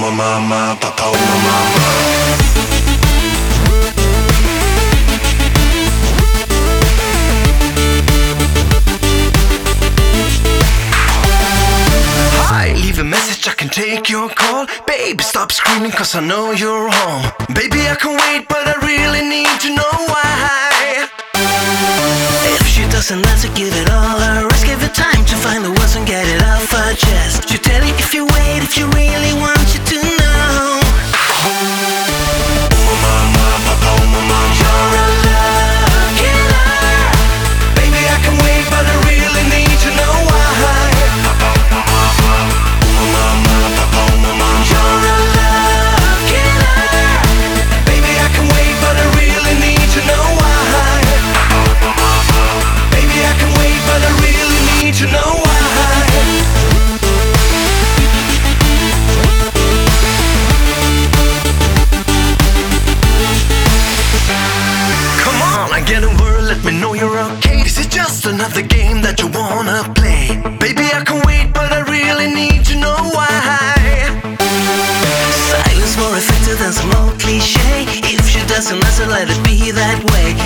mama, papa, mama. Hi, leave a message, I can take your call. Baby, stop screaming, cause I know you're home. Baby, I can wait, but I really need to know why. If she doesn't answer, give it all a rest. Give it time to find the words and get it off her chest. She'll tell you if you wait, if you really want you to know. Mama, papa, mama, you're a love killer. Baby, I can wait, but I really need to know why. Mama, papa, mama, you're a love killer. Baby, I can wait, but I really need to know why. Baby, I can wait, but I really need to know why. Come on, I get a word, let me know you're okay. This is just another game that you wanna play. Baby, I can wait, but I really need to know why. Silence more effective than some old cliche. If she doesn't answer, let it be that way.